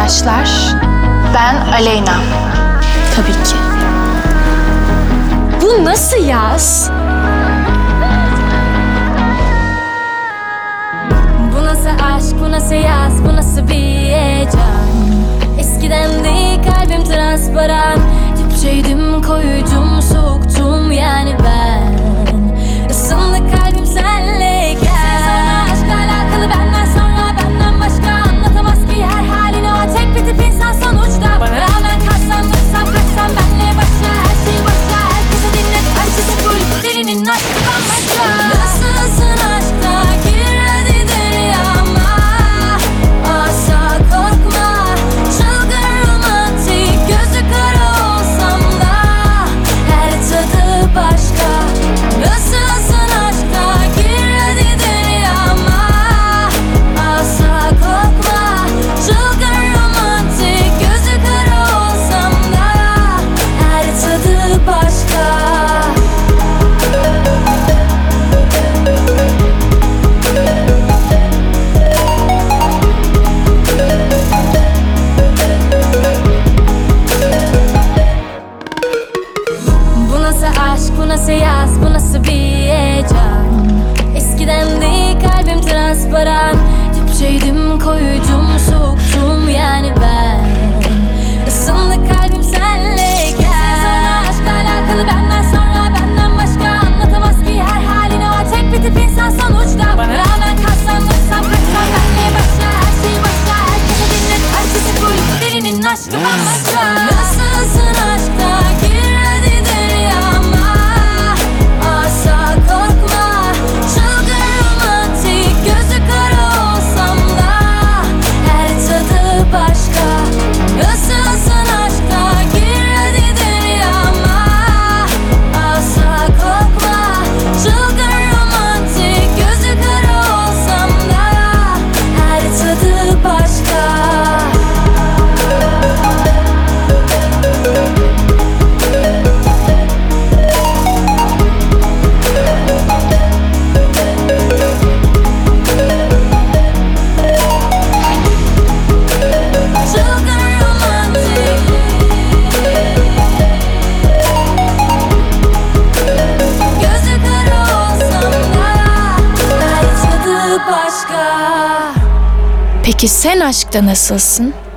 arkadaşlar. Ben Aleyna. Tabii ki. Bu nasıl yaz? Bu nasıl aşk, bu nasıl yaz, bu nasıl bir heyecan. Eskiden de kalbim transparan. Dipçeydim, koyucum, soğuktum yani ben. Isındı kalbim senleyken. Sen sana aşkla alakalı benden sonra benden başka anlatamaz ki her halini o tek bir tip insan sonuçta. Bana rağmen kalsam dursam kaçsam benle başla her şey başka. Herkese dinlet herkese full derinin aşkı bambaşka. Nasılsın aşkta gir hadi deryama. Asla korkma çılgın romantik gözü kara olsam da her tadı başka. Nasılsın aşkta gir hadi deryama. Asla korkma çılgın romantik gözü kara olsam da her tadı başka. Bu nasıl aşk, bu nasıl yaz, bu nasıl bir heyecan. Eskiden de kalbim transparan. Dipçeydim, koyucum, soğuktum yani ben. Isındı kalbim senleyken. Sen sana aşkla alakalı benden sonra benden başka anlatamaz ki her halini o tek bir tip insan sonuçta. Bana rağmen kalsam dursam kaçsam benle başla her şey başka. Herkese dinlet herkese full derinin aşkı bambaşka. Nasılsın aşkta gir hadi deryama. Asla korkma çılgın romantik gözü kara olsam da her tadı başka. Nasılsın aşkta gir hadi deryama. Asla korkma çılgın romantik gözü kara olsam da her tadı başka. Çılgın romantik gözü kara olsam da her tadı başka. Peki sen aşkta nasılsın?